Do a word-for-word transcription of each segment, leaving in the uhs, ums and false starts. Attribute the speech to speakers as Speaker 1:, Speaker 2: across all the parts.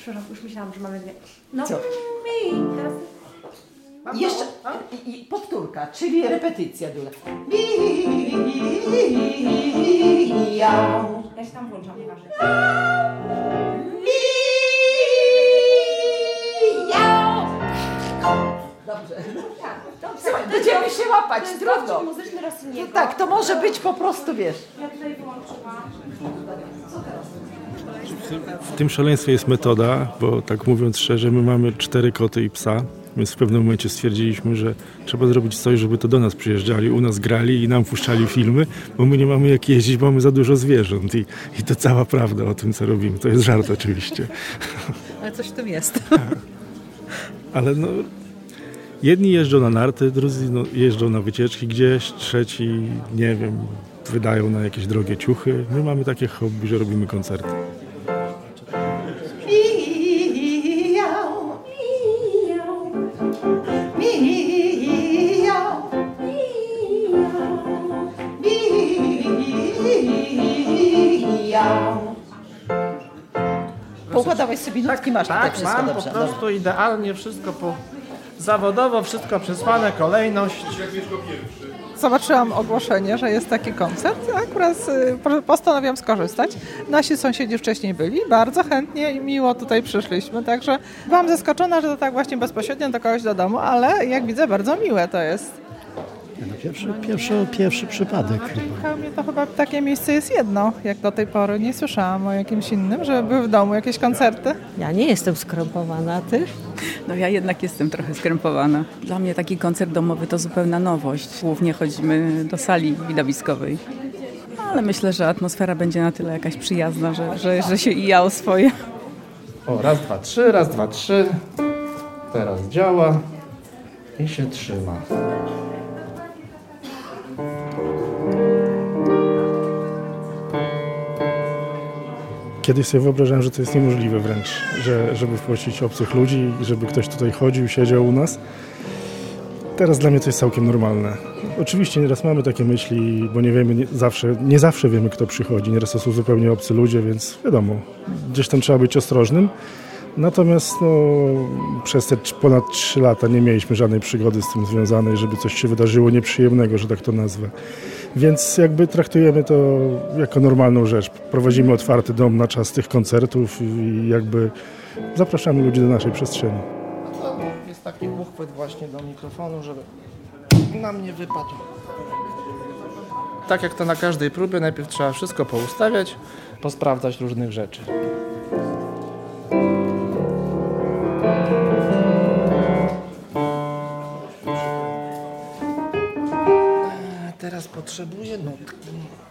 Speaker 1: Przepraszam, już myślałam, że mamy dwie. No
Speaker 2: Co?
Speaker 1: mi, teraz...
Speaker 2: Jeszcze i, i powtórka, czyli repetycja dula.
Speaker 1: Ja się tam włączam, nieważne.
Speaker 2: Dobrze.
Speaker 1: Tak, dobrze.
Speaker 2: Słuchaj, będziemy się łapać,
Speaker 1: To jest
Speaker 2: trudno.
Speaker 1: dowcip muzyczny Rossiniego.
Speaker 2: No tak, to może być po prostu, wiesz.
Speaker 1: Ja tutaj wyłączyłam.
Speaker 3: W tym szaleństwie jest metoda, bo tak mówiąc szczerze, my mamy cztery koty i psa, więc w pewnym momencie stwierdziliśmy, że trzeba zrobić coś, żeby to do nas przyjeżdżali, u nas grali i nam puszczali filmy, bo my nie mamy jak jeździć, bo mamy za dużo zwierząt i, i to cała prawda o tym, co robimy. To jest żart oczywiście.
Speaker 4: Ale coś w tym jest.
Speaker 3: Ale no, jedni jeżdżą na narty, drudzy no, jeżdżą na wycieczki gdzieś, trzeci, nie wiem, wydają na jakieś drogie ciuchy. My mamy takie hobby, że robimy koncerty.
Speaker 2: Poukładałeś sobie nutki, masz tutaj
Speaker 5: Tak,
Speaker 2: wszystko
Speaker 5: mam
Speaker 2: dobrze.
Speaker 5: po prostu idealnie wszystko po... Zawodowo, wszystko przesłane, kolejność.
Speaker 6: Zobaczyłam ogłoszenie, że jest taki koncert, akurat y, postanowiłam skorzystać. Nasi sąsiedzi wcześniej byli, bardzo chętnie i miło tutaj przyszliśmy, także byłam zaskoczona, że to tak właśnie bezpośrednio do kogoś do domu, ale jak widzę bardzo miłe to jest.
Speaker 7: No pierwszy, pierwszy, pierwszy przypadek chyba.
Speaker 6: Dla mnie to chyba takie miejsce jest jedno, jak do tej pory. Nie słyszałam o jakimś innym, żeby były w domu jakieś koncerty.
Speaker 8: Ja nie jestem skrępowana, a ty?
Speaker 9: No ja jednak jestem trochę skrępowana. Dla mnie taki koncert domowy to zupełna nowość. Głównie chodzimy do sali widowiskowej. Ale myślę, że atmosfera będzie na tyle jakaś przyjazna, że, że, że się i ja oswoję.
Speaker 5: O, raz, dwa, trzy, raz, dwa, trzy. Teraz działa i się trzyma.
Speaker 3: Kiedyś sobie wyobrażałem, że to jest niemożliwe wręcz, że, żeby wpuścić obcych ludzi i żeby ktoś tutaj chodził, siedział u nas. Teraz dla mnie to jest całkiem normalne. Oczywiście nieraz mamy takie myśli, bo nie wiemy nie zawsze, nie zawsze wiemy, kto przychodzi. Nieraz to są zupełnie obcy ludzie, więc wiadomo, gdzieś tam trzeba być ostrożnym. Natomiast no, przez te ponad trzy lata nie mieliśmy żadnej przygody z tym związanej, żeby coś się wydarzyło nieprzyjemnego, że tak to nazwę. Więc jakby traktujemy to jako normalną rzecz. Prowadzimy otwarty dom na czas tych koncertów i jakby zapraszamy ludzi do naszej przestrzeni.
Speaker 5: To jest taki uchwyt właśnie do mikrofonu, żeby nam nie wypadł. Tak jak to na każdej próbie, najpierw trzeba wszystko poustawiać, posprawdzać różnych rzeczy. Teraz potrzebuję nutki.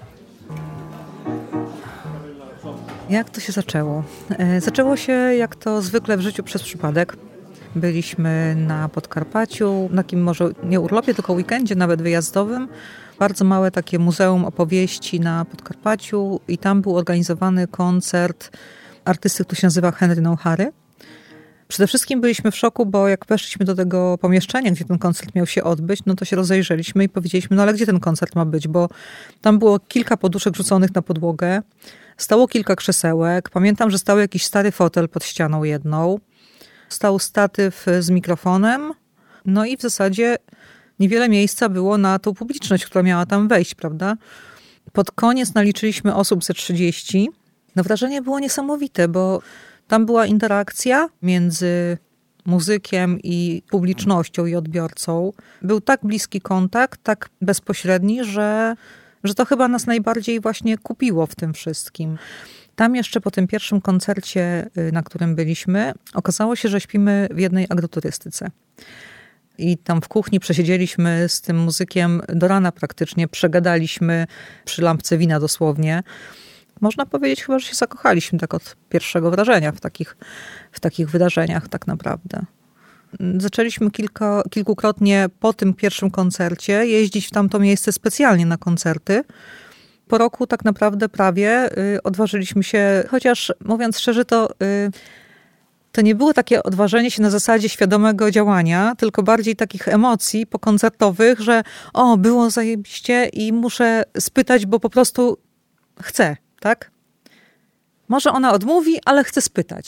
Speaker 4: Jak to się zaczęło? E, Zaczęło się jak to zwykle w życiu przez przypadek. Byliśmy na Podkarpaciu, na takim może nie urlopie, tylko weekendzie nawet wyjazdowym. Bardzo małe takie muzeum opowieści na Podkarpaciu i tam był organizowany koncert artysty, który się nazywa Henry No-Hary. Przede wszystkim byliśmy w szoku, bo jak weszliśmy do tego pomieszczenia, gdzie ten koncert miał się odbyć, no to się rozejrzeliśmy i powiedzieliśmy, no ale gdzie ten koncert ma być, bo tam było kilka poduszek rzuconych na podłogę, stało kilka krzesełek, pamiętam, że stał jakiś stary fotel pod ścianą jedną, stał statyw z mikrofonem, no i w zasadzie niewiele miejsca było na tą publiczność, która miała tam wejść, prawda? Pod koniec naliczyliśmy osób ze trzydzieści. No wrażenie było niesamowite, bo tam była interakcja między muzykiem i publicznością i odbiorcą. Był tak bliski kontakt, tak bezpośredni, że, że to chyba nas najbardziej właśnie kupiło w tym wszystkim. Tam jeszcze po tym pierwszym koncercie, na którym byliśmy, okazało się, że śpimy w jednej agroturystyce. I tam w kuchni przesiedzieliśmy z tym muzykiem do rana praktycznie, przegadaliśmy przy lampce wina dosłownie. Można powiedzieć chyba, że się zakochaliśmy tak od pierwszego wrażenia w takich, w takich wydarzeniach tak naprawdę. Zaczęliśmy kilka, kilkukrotnie po tym pierwszym koncercie jeździć w tamto miejsce specjalnie na koncerty. Po roku tak naprawdę prawie y, odważyliśmy się, chociaż mówiąc szczerze, to, y, to nie było takie odważenie się na zasadzie świadomego działania, tylko bardziej takich emocji pokoncertowych, że o, było zajebiście i muszę spytać, bo po prostu chcę. Tak? Może ona odmówi, ale chce spytać.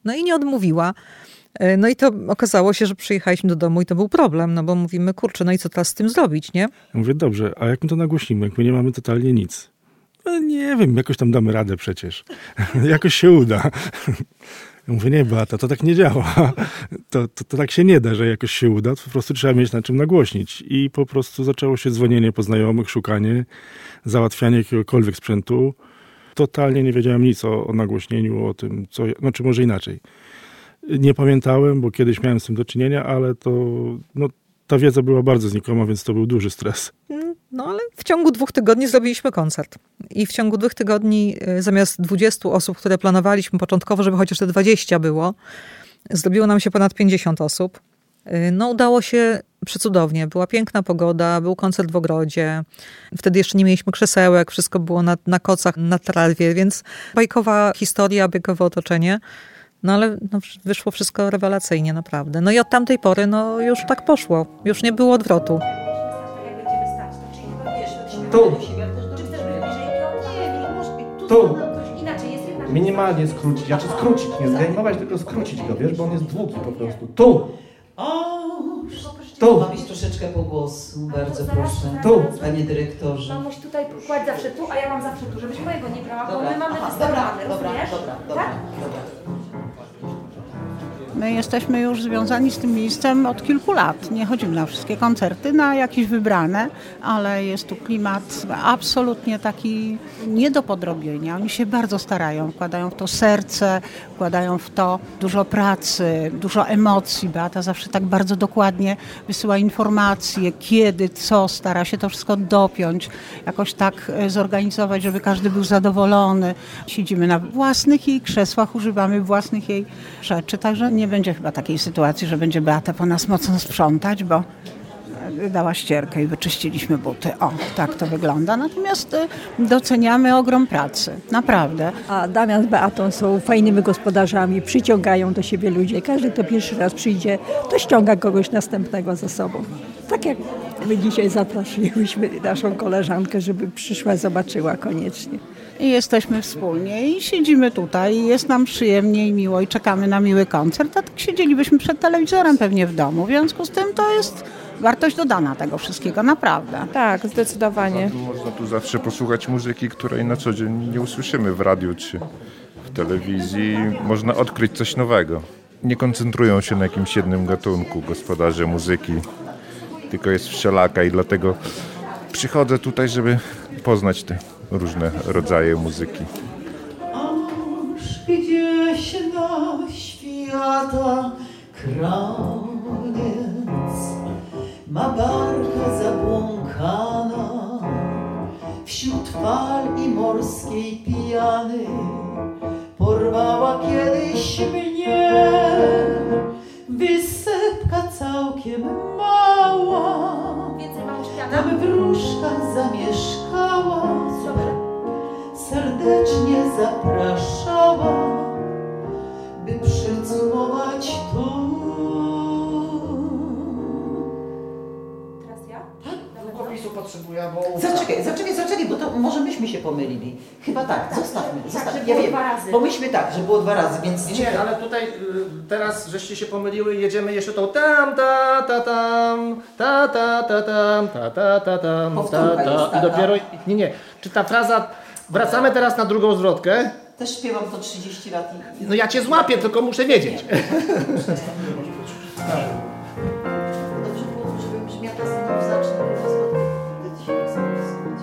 Speaker 4: No i nie odmówiła. No i to okazało się, że przyjechaliśmy do domu i to był problem, no bo mówimy, kurczę, no i co teraz z tym zrobić, nie?
Speaker 3: Ja mówię, dobrze, a jak my to nagłośnimy, jak my nie mamy totalnie nic? No nie wiem, jakoś tam damy radę przecież. Jakoś się uda. Ja mówię, nie Beata, to tak nie działa. To, to, to tak się nie da, że jakoś się uda, to po prostu trzeba mieć na czym nagłośnić. I po prostu zaczęło się dzwonienie po znajomych, szukanie, załatwianie jakiegokolwiek sprzętu. Totalnie nie wiedziałem nic o, o nagłośnieniu, o tym, co, znaczy może inaczej. Nie pamiętałem, bo kiedyś miałem z tym do czynienia, ale to, no, ta wiedza była bardzo znikoma, więc to był duży stres.
Speaker 4: No ale w ciągu dwóch tygodni zrobiliśmy koncert. I w ciągu dwóch tygodni zamiast dwudziestu osób, które planowaliśmy początkowo, żeby chociaż te dwadzieścia było, zrobiło nam się ponad pięćdziesiąt osób. No udało się przecudownie. Była piękna pogoda, był koncert w ogrodzie. Wtedy jeszcze nie mieliśmy krzesełek, wszystko było na, na kocach, na trawie, więc bajkowa historia, bajkowe otoczenie. No ale no, wyszło wszystko rewelacyjnie, naprawdę. No i od tamtej pory no już tak poszło. Już nie było odwrotu.
Speaker 1: Jak będziemy stać, to czyli chyba wiesz,
Speaker 5: Tu.
Speaker 1: czy chcesz być bliżej? Nie, nie, może być tu.
Speaker 5: Tu.
Speaker 1: Inaczej jest jednak.
Speaker 5: Minimalnie skrócić, znaczy skrócić, nie zdejmować, tylko skrócić go, wiesz, bo on jest długi po prostu. Tu!
Speaker 2: O,
Speaker 5: Tu!
Speaker 2: ma być troszeczkę pogłosu, bardzo proszę.
Speaker 5: Tu.
Speaker 2: Panie dyrektorze.
Speaker 1: Mamuś tutaj kładź zawsze tu, a ja mam zawsze tu, żebyś mojego nie brała, bo
Speaker 2: Dobra,
Speaker 1: my mamy
Speaker 2: aha,
Speaker 1: wystawione,
Speaker 2: dobra,
Speaker 1: rozumiesz?
Speaker 2: dobra, dobra,
Speaker 1: Tak?
Speaker 2: dobra.
Speaker 6: My jesteśmy już związani z tym miejscem od kilku lat. Nie chodzimy na wszystkie koncerty, na jakieś wybrane, ale jest tu klimat absolutnie taki nie do podrobienia. Oni się bardzo starają, wkładają w to serce, wkładają w to dużo pracy, dużo emocji. Beata zawsze tak bardzo dokładnie wysyła informacje, kiedy, co, stara się to wszystko dopiąć, jakoś tak zorganizować, żeby każdy był zadowolony. Siedzimy na własnych jej krzesłach, używamy własnych jej rzeczy, także nie będzie chyba takiej sytuacji, że będzie Beata po nas mocno sprzątać, bo dała ścierkę i wyczyściliśmy buty. O, tak to wygląda. Natomiast doceniamy ogrom pracy. Naprawdę.
Speaker 8: A Damian z Beatą są fajnymi gospodarzami, przyciągają do siebie ludzi. Każdy, kto pierwszy raz przyjdzie, to ściąga kogoś następnego za sobą. Tak jak my dzisiaj zaprosiliśmy naszą koleżankę, żeby przyszła, zobaczyła koniecznie.
Speaker 6: I jesteśmy wspólnie i siedzimy tutaj i jest nam przyjemnie i miło i czekamy na miły koncert, a tak siedzielibyśmy przed telewizorem pewnie w domu. W związku z tym to jest wartość dodana tego wszystkiego, naprawdę.
Speaker 1: Tak, zdecydowanie.
Speaker 10: Można tu zawsze posłuchać muzyki, której na co dzień nie usłyszymy w radiu czy w telewizji. Można odkryć coś nowego. Nie koncentrują się na jakimś jednym gatunku gospodarze muzyki, tylko jest wszelaka i dlatego przychodzę tutaj, żeby poznać te różne rodzaje muzyki.
Speaker 2: Aż gdzieś na świata kraniec ma barka zabłąkana wśród fal i morskiej pijany porwała kiedyś mnie wysepka całkiem mała. Tam wróżka zamieszkała, serdecznie zapraszała, by przycumować tu.
Speaker 1: Teraz ja?
Speaker 5: Długopisu potrzebuję, bo...
Speaker 2: Zaczekaj, zaczekaj, zaczekaj, bo to może myśmy się pomylili. Chyba tak, zostawmy.
Speaker 1: Tak,
Speaker 2: zostawmy.
Speaker 1: że
Speaker 2: Ja
Speaker 1: było
Speaker 2: wiem,
Speaker 1: dwa razy.
Speaker 2: bo myśmy tak, że było dwa razy, więc...
Speaker 5: Nie, ale tutaj y, teraz żeście się pomyliły i jedziemy jeszcze tą tam, ta, ta, tam, ta, ta, ta, tam, ta, ta, ta, tam, ta,
Speaker 2: Powtórka jest
Speaker 5: ta. I
Speaker 2: taka.
Speaker 5: dopiero, nie, nie, czy ta fraza, wracamy teraz na drugą zwrotkę?
Speaker 2: Też śpiewam to trzydzieści lat i...
Speaker 5: No ja cię złapię, tylko muszę wiedzieć.
Speaker 2: Dobrze było, żeby brzmiała ta zanim zacznę rozmawiać. Wtedy się nie chcę rozmawiać.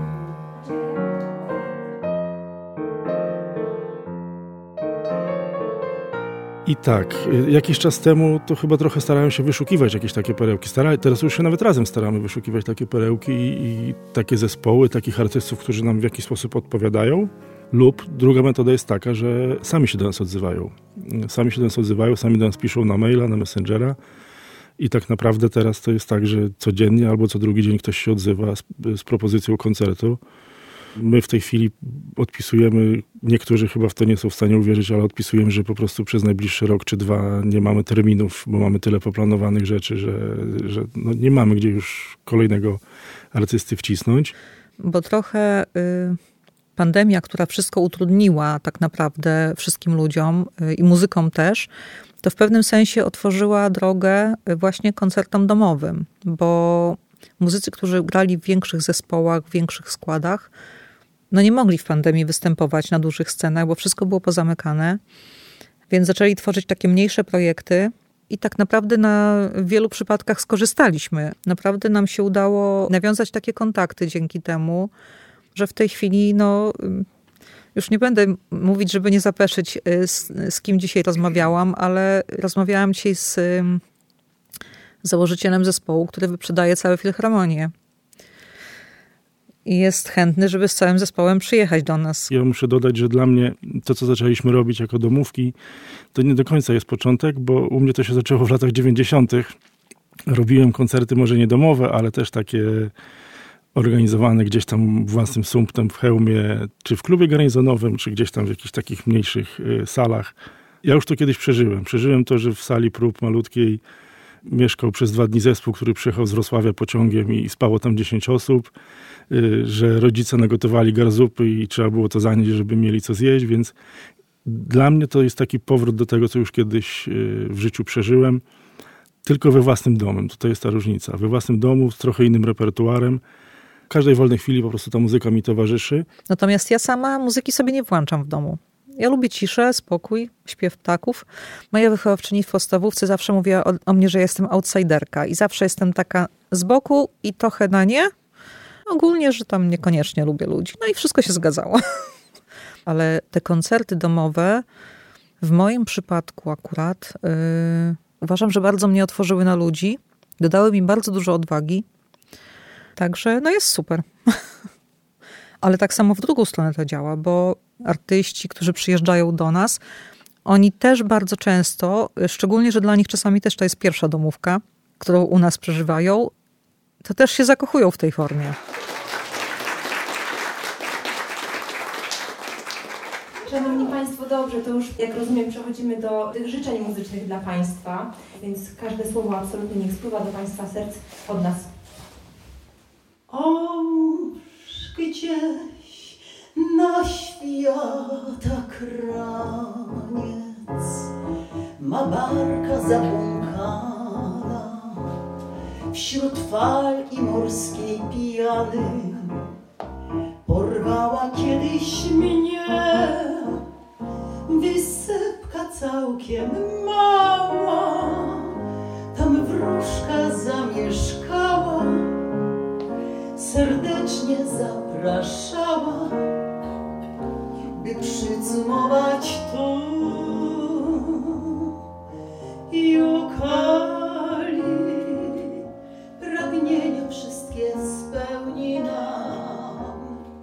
Speaker 3: I tak, jakiś czas temu to chyba trochę starałem się wyszukiwać jakieś takie perełki. Stara, teraz już się nawet razem staramy wyszukiwać takie perełki i, i takie zespoły, takich artystów, którzy nam w jakiś sposób odpowiadają. Lub druga metoda jest taka, że sami się do nas odzywają. Sami się do nas odzywają, sami do nas piszą na maila, na Messengera. I tak naprawdę teraz to jest tak, że codziennie albo co drugi dzień ktoś się odzywa z, z propozycją koncertu. My w tej chwili odpisujemy, niektórzy chyba w to nie są w stanie uwierzyć, ale odpisujemy, że po prostu przez najbliższy rok czy dwa nie mamy terminów, bo mamy tyle poplanowanych rzeczy, że, że no nie mamy gdzie już kolejnego artysty wcisnąć.
Speaker 4: Bo trochę y, pandemia, która wszystko utrudniła tak naprawdę wszystkim ludziom i muzykom też, to w pewnym sensie otworzyła drogę właśnie koncertom domowym, bo muzycy, którzy grali w większych zespołach, w większych składach, no nie mogli w pandemii występować na dużych scenach, bo wszystko było pozamykane, więc zaczęli tworzyć takie mniejsze projekty i tak naprawdę na wielu przypadkach skorzystaliśmy. Naprawdę nam się udało nawiązać takie kontakty dzięki temu, że w tej chwili, no już nie będę mówić, żeby nie zapeszyć, z, z kim dzisiaj rozmawiałam, ale rozmawiałam dzisiaj z założycielem zespołu, który wyprzedaje całe filharmonie. I jest chętny, żeby z całym zespołem przyjechać do nas.
Speaker 3: Ja muszę dodać, że dla mnie to, co zaczęliśmy robić jako domówki, to nie do końca jest początek, bo u mnie to się zaczęło w latach dziewięćdziesiątych. Robiłem koncerty może nie domowe, ale też takie organizowane gdzieś tam własnym sumptem w Chełmie, czy w klubie garnizonowym, czy gdzieś tam w jakichś takich mniejszych y, salach. Ja już to kiedyś przeżyłem. Przeżyłem to, że w sali prób malutkiej mieszkał przez dwa dni zespół, który przyjechał z Wrocławia pociągiem i spało tam dziesięć osób, y, że rodzice nagotowali garzupy i trzeba było to zanieść, żeby mieli co zjeść, więc dla mnie to jest taki powrót do tego, co już kiedyś y, w życiu przeżyłem, tylko we własnym domu. To jest ta różnica. We własnym domu z trochę innym repertuarem. W każdej wolnej chwili po prostu ta muzyka mi towarzyszy.
Speaker 4: Natomiast ja sama muzyki sobie nie włączam w domu. Ja lubię ciszę, spokój, śpiew ptaków. Moja wychowawczyni w podstawówce zawsze mówiła o, o mnie, że jestem outsiderka i zawsze jestem taka z boku i trochę na nie. Ogólnie, że tam niekoniecznie lubię ludzi. No i wszystko się zgadzało. Ale te koncerty domowe w moim przypadku akurat yy, uważam, że bardzo mnie otworzyły na ludzi. Dodały mi bardzo dużo odwagi. Także no jest super. Ale tak samo w drugą stronę to działa, bo artyści, którzy przyjeżdżają do nas, oni też bardzo często, szczególnie, że dla nich czasami też to jest pierwsza domówka, którą u nas przeżywają, to też się zakochują w tej formie.
Speaker 1: Szanowni Państwo, dobrze, to już jak rozumiem przechodzimy do tych życzeń muzycznych dla Państwa, więc każde słowo absolutnie niech spływa do Państwa serc od nas.
Speaker 2: Oż gdzieś na świata kraniec ma barka zabłąkana wśród fal i morskiej pijany porwała kiedyś mnie wysepka całkiem mała, tam wróżka zamieszkała, serdecznie zapraszała, by przycumować tu Jukali. Pragnienia wszystkie spełni nam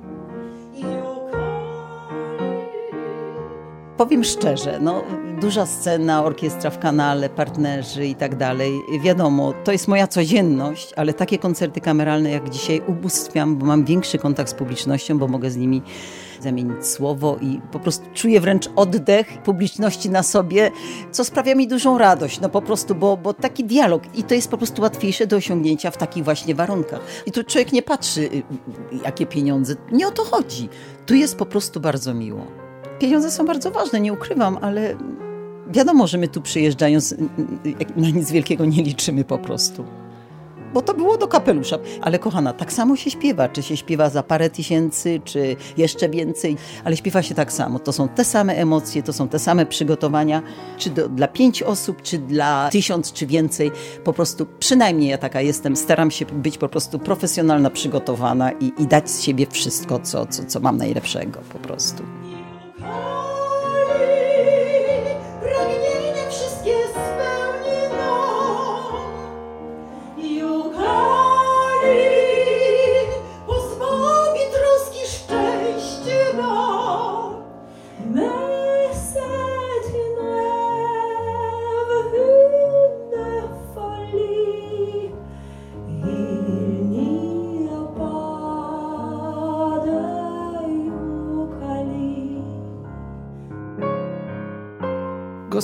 Speaker 2: Jukali. Powiem szczerze, no duża scena, orkiestra w kanale, partnerzy i tak dalej. Wiadomo, to jest moja codzienność, ale takie koncerty kameralne jak dzisiaj ubóstwiam, bo mam większy kontakt z publicznością, bo mogę z nimi zamienić słowo i po prostu czuję wręcz oddech publiczności na sobie, co sprawia mi dużą radość, no po prostu, bo, bo taki dialog i to jest po prostu łatwiejsze do osiągnięcia w takich właśnie warunkach. I tu człowiek nie patrzy, jakie pieniądze, nie o to chodzi. Tu jest po prostu bardzo miło. Pieniądze są bardzo ważne, nie ukrywam, ale wiadomo, że my tu przyjeżdżając na nic wielkiego nie liczymy po prostu. Bo to było do kapelusza. Ale kochana, tak samo się śpiewa. Czy się śpiewa za parę tysięcy, czy jeszcze więcej. Ale śpiewa się tak samo. To są te same emocje, to są te same przygotowania. Czy do, dla pięć osób, czy dla tysiąc, czy więcej. Po prostu, przynajmniej ja taka jestem. Staram się być po prostu profesjonalna, przygotowana i, i dać z siebie wszystko, co, co, co mam najlepszego po prostu.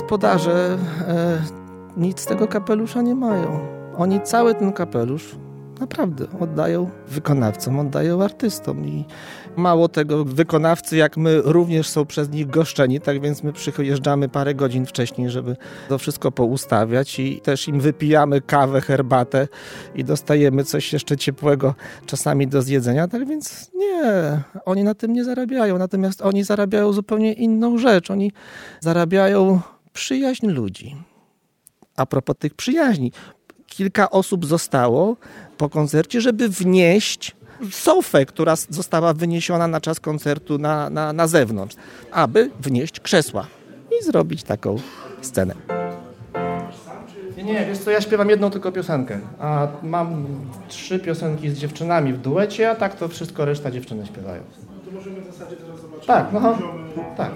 Speaker 5: Gospodarze e, nic z tego kapelusza nie mają. Oni cały ten kapelusz Naprawdę oddają wykonawcom, oddają artystom i mało tego, wykonawcy jak my również są przez nich goszczeni, tak więc my przyjeżdżamy parę godzin wcześniej, żeby to wszystko poustawiać i też im wypijamy kawę, herbatę i dostajemy coś jeszcze ciepłego czasami do zjedzenia, tak więc nie, oni na tym nie zarabiają, natomiast oni zarabiają zupełnie inną rzecz, oni zarabiają przyjaźń ludzi. A propos tych przyjaźni, kilka osób zostało po koncercie, żeby wnieść sofę, która została wyniesiona na czas koncertu na, na, na zewnątrz, aby wnieść krzesła i zrobić taką scenę. Nie, nie, wiesz co, ja śpiewam jedną tylko piosenkę, a mam trzy piosenki z dziewczynami w duecie, a tak to wszystko reszta dziewczyny śpiewają.
Speaker 3: To możemy w zasadzie teraz zobaczyć.
Speaker 5: Tak, no, tak.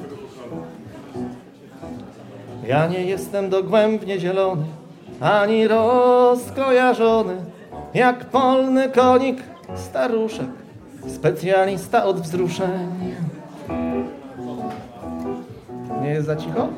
Speaker 5: Ja nie jestem dogłębnie zielony, ani rozkojarzony, jak polny konik, staruszek, specjalista od wzruszeń. Nie jest za cicho?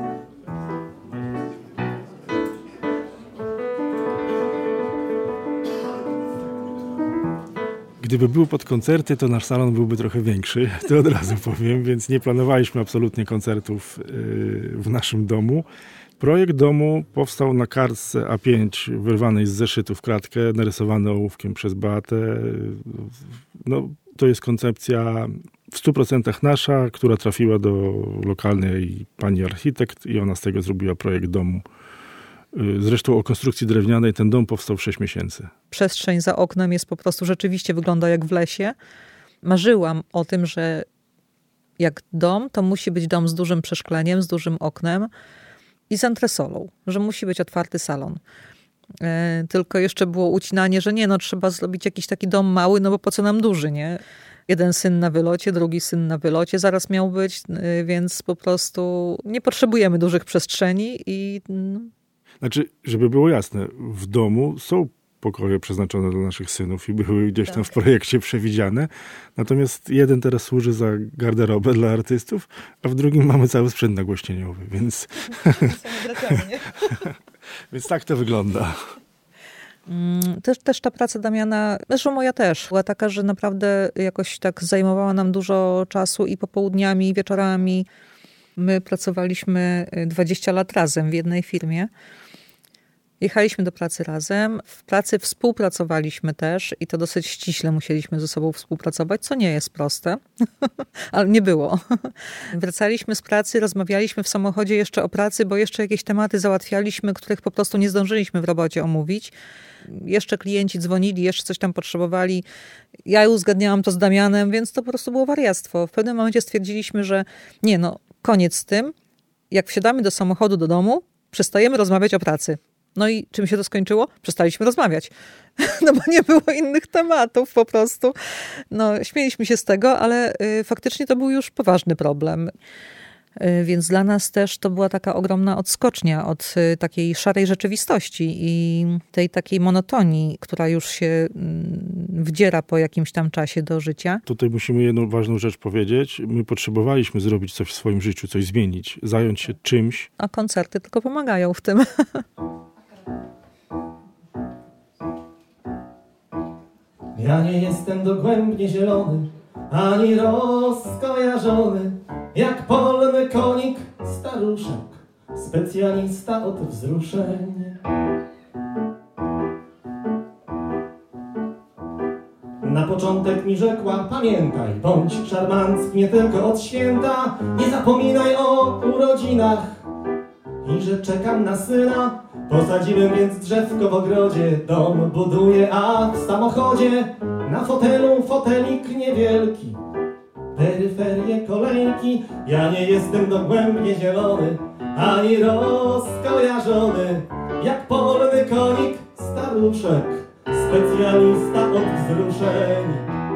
Speaker 3: Gdyby był pod koncerty, to nasz salon byłby trochę większy, to od razu powiem, więc nie planowaliśmy absolutnie koncertów w naszym domu. Projekt domu powstał na kartce A pięć wyrwanej z zeszytu w kratkę, narysowany ołówkiem przez Beatę. No, to jest koncepcja w stu procentach nasza, która trafiła do lokalnej pani architekt i ona z tego zrobiła projekt domu. Zresztą o konstrukcji drewnianej ten dom powstał w sześć miesięcy.
Speaker 4: Przestrzeń za oknem jest po prostu rzeczywiście wygląda jak w lesie. Marzyłam o tym, że jak dom, to musi być dom z dużym przeszkleniem, z dużym oknem i z antresolą, że musi być otwarty salon. E, tylko jeszcze było ucinanie, że nie, no trzeba zrobić jakiś taki dom mały, no bo po co nam duży, nie? Jeden syn na wylocie, drugi syn na wylocie zaraz miał być, y, więc po prostu nie potrzebujemy dużych przestrzeni i... No.
Speaker 3: Znaczy, żeby było jasne, w domu są pokoje przeznaczone dla naszych synów i były gdzieś tam w projekcie przewidziane. Natomiast jeden teraz służy za garderobę dla artystów, a w drugim mamy cały sprzęt nagłośnieniowy, więc... więc tak to wygląda.
Speaker 4: Też, też ta praca Damiana, zresztą moja też, była taka, że naprawdę jakoś tak zajmowała nam dużo czasu i popołudniami, i wieczorami. My pracowaliśmy dwadzieścia lat razem w jednej firmie. Jechaliśmy do pracy razem. W pracy współpracowaliśmy też i to dosyć ściśle musieliśmy ze sobą współpracować, co nie jest proste, ale nie było. Wracaliśmy z pracy, rozmawialiśmy w samochodzie jeszcze o pracy, bo jeszcze jakieś tematy załatwialiśmy, których po prostu nie zdążyliśmy w robocie omówić. Jeszcze klienci dzwonili, jeszcze coś tam potrzebowali. Ja uzgadniałam to z Damianem, więc to po prostu było wariactwo. W pewnym momencie stwierdziliśmy, że nie, no koniec z tym. Jak wsiadamy do samochodu, do domu, przestajemy rozmawiać o pracy. No i czym się to skończyło? Przestaliśmy rozmawiać. No bo nie było innych tematów po prostu. No śmieliśmy się z tego, ale y, faktycznie to był już poważny problem. Y, więc dla nas też to była taka ogromna odskocznia od y, takiej szarej rzeczywistości i tej takiej monotonii, która już się y, wdziera po jakimś tam czasie do życia.
Speaker 3: Tutaj musimy jedną ważną rzecz powiedzieć. My potrzebowaliśmy zrobić coś w swoim życiu, coś zmienić, zająć się czymś.
Speaker 4: A koncerty tylko pomagają w tym.
Speaker 5: Ja nie jestem dogłębnie zielony, ani rozkojarzony, jak polny konik, staruszek, specjalista od wzruszeń. Na początek mi rzekła, pamiętaj, bądź szarmancki nie tylko od święta, nie zapominaj o urodzinach i że czekam na syna. Posadziłem więc drzewko w ogrodzie, dom buduję, a w samochodzie na fotelu fotelik niewielki, peryferie kolejki. Ja nie jestem dogłębnie zielony, ani rozkojarzony, jak polny konik, staruszek, specjalista od wzruszeń.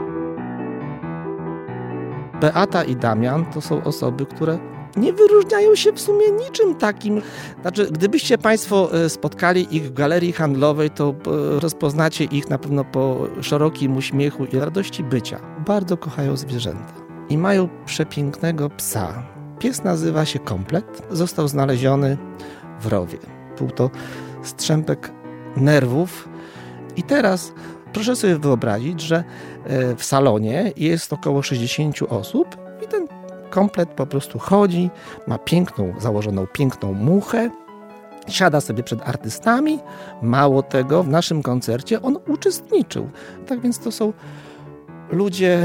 Speaker 5: Beata i Damian to są osoby, które nie wyróżniają się w sumie niczym takim. Znaczy, gdybyście Państwo spotkali ich w galerii handlowej, to rozpoznacie ich na pewno po szerokim uśmiechu i radości bycia. Bardzo kochają zwierzęta i mają przepięknego psa. Pies nazywa się Komplet. Został znaleziony w rowie. Był to strzępek nerwów I teraz proszę sobie wyobrazić, że w salonie jest około sześćdziesiąt osób i ten komplet po prostu chodzi, ma piękną, założoną piękną muchę, siada sobie przed artystami. Mało tego, w naszym koncercie on uczestniczył. Tak więc to są ludzie,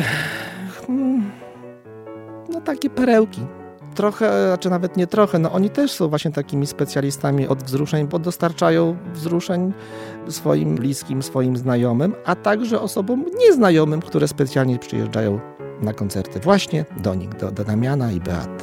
Speaker 5: no takie perełki. Trochę, znaczy nawet nie trochę, no oni też są właśnie takimi specjalistami od wzruszeń, bo dostarczają wzruszeń swoim bliskim, swoim znajomym, a także osobom nieznajomym, które specjalnie przyjeżdżają na koncerty właśnie do nich, do, do Damiana i Beaty.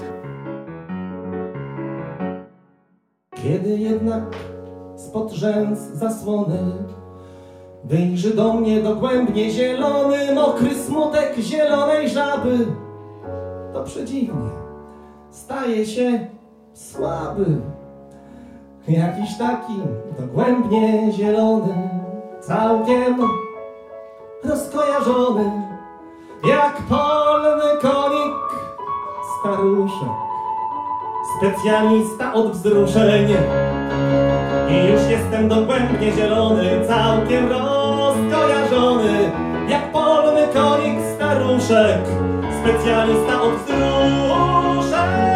Speaker 11: Kiedy jednak spod rzęs zasłony wyjrzy do mnie dogłębnie zielony, mokry smutek zielonej żaby, to przedziwnie staje się słaby. Jakiś taki dogłębnie zielony, całkiem rozkojarzony, jak polny konik staruszek, specjalista od wzruszeń. I już jestem dogłębnie zielony, całkiem rozkojarzony, jak polny konik staruszek, specjalista od wzruszeń.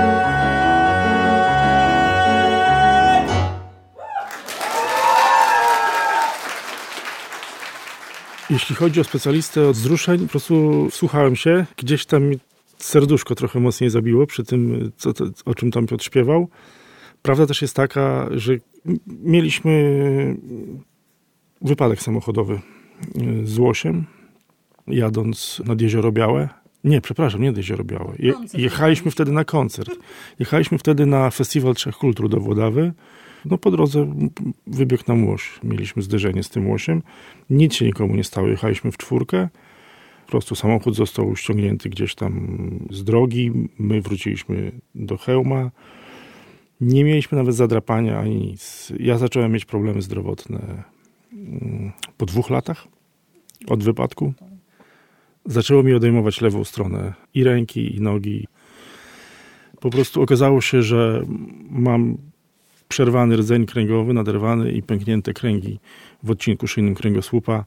Speaker 3: Jeśli chodzi o specjalistę od wzruszeń, po prostu słuchałem się, gdzieś tam serduszko trochę mocniej zabiło przy tym, co, to, o czym tam Piotr śpiewał. Prawda też jest taka, że mieliśmy wypadek samochodowy z Łosiem, jadąc nad Jezioro Białe. Nie, przepraszam, nie nad Jezioro Białe. Je, jechaliśmy wtedy na koncert. Jechaliśmy wtedy na Festiwal Trzech Kultur do Włodawy. No po drodze wybiegł nam łoś. Mieliśmy zderzenie z tym łosiem. Nic się nikomu nie stało. Jechaliśmy w czwórkę. Po prostu samochód został ściągnięty gdzieś tam z drogi. My wróciliśmy do Chełma. Nie mieliśmy nawet zadrapania ani nic. Ja zacząłem mieć problemy zdrowotne po dwóch latach od wypadku. Zaczęło mi odejmować lewą stronę i ręki, i nogi. Po prostu okazało się, że mam przerwany rdzeń kręgowy, naderwany i pęknięte kręgi w odcinku szyjnym kręgosłupa,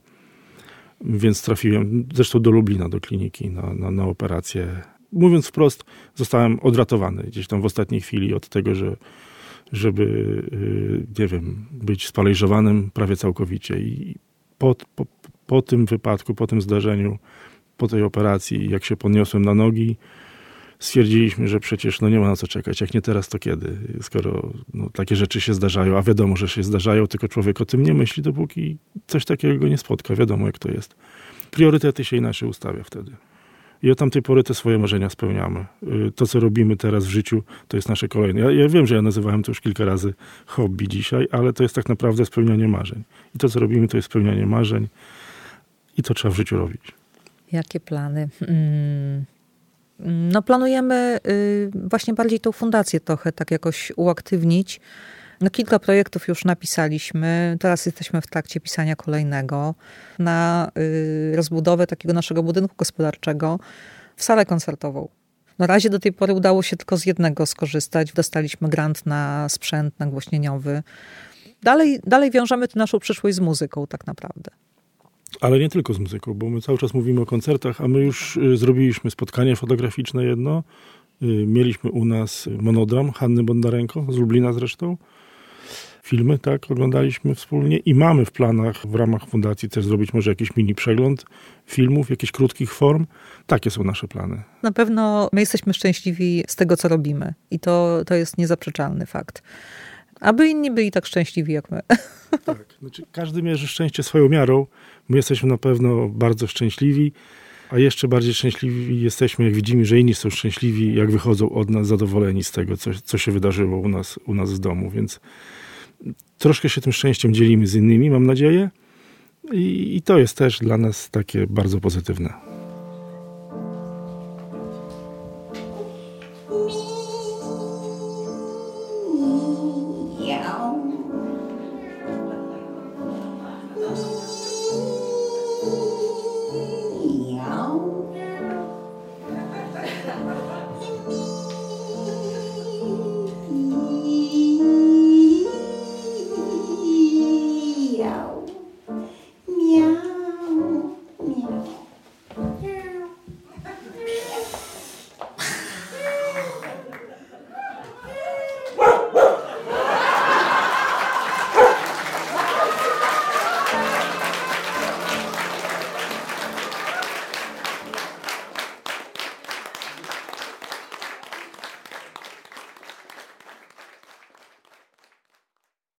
Speaker 3: więc trafiłem zresztą do Lublina, do kliniki na, na, na operację. Mówiąc wprost, zostałem odratowany gdzieś tam w ostatniej chwili od tego, że, żeby, nie wiem, być sparaliżowanym prawie całkowicie. I po, po, po tym wypadku, po tym zdarzeniu, po tej operacji, jak się podniosłem na nogi, stwierdziliśmy, że przecież no nie ma na co czekać. Jak nie teraz, to kiedy? Skoro no, takie rzeczy się zdarzają, a wiadomo, że się zdarzają, tylko człowiek o tym nie myśli, dopóki coś takiego go nie spotka. Wiadomo, jak to jest. Priorytety się inaczej ustawia wtedy. I od tamtej pory te swoje marzenia spełniamy. To, co robimy teraz w życiu, to jest nasze kolejne. Ja, ja wiem, że ja nazywałem to już kilka razy hobby dzisiaj, ale to jest tak naprawdę spełnianie marzeń. I to, co robimy, to jest spełnianie marzeń i to trzeba w życiu robić.
Speaker 4: Jakie plany? Hmm. No planujemy właśnie bardziej tą fundację trochę tak jakoś uaktywnić. No kilka projektów już napisaliśmy. Teraz jesteśmy w trakcie pisania kolejnego na rozbudowę takiego naszego budynku gospodarczego w salę koncertową. Na razie do tej pory udało się tylko z jednego skorzystać. Dostaliśmy grant na sprzęt nagłośnieniowy. Dalej, dalej wiążemy tę naszą przyszłość z muzyką tak naprawdę.
Speaker 3: Ale nie tylko z muzyką, bo my cały czas mówimy o koncertach, a my już zrobiliśmy spotkanie fotograficzne jedno. Mieliśmy u nas monodram Hanny Bondarenko, z Lublina zresztą. Filmy, tak, oglądaliśmy wspólnie i mamy w planach w ramach fundacji też zrobić może jakiś mini przegląd filmów, jakichś krótkich form. Takie są nasze plany.
Speaker 4: Na pewno my jesteśmy szczęśliwi z tego, co robimy i to, to jest niezaprzeczalny fakt. Aby inni byli tak szczęśliwi jak my.
Speaker 3: Tak, znaczy każdy mierzy szczęście swoją miarą. My jesteśmy na pewno bardzo szczęśliwi, a jeszcze bardziej szczęśliwi jesteśmy, jak widzimy, że inni są szczęśliwi, jak wychodzą od nas zadowoleni z tego, co, co się wydarzyło u nas, u nas w domu. Więc troszkę się tym szczęściem dzielimy z innymi, mam nadzieję. I, i to jest też dla nas takie bardzo pozytywne.
Speaker 12: Yeah.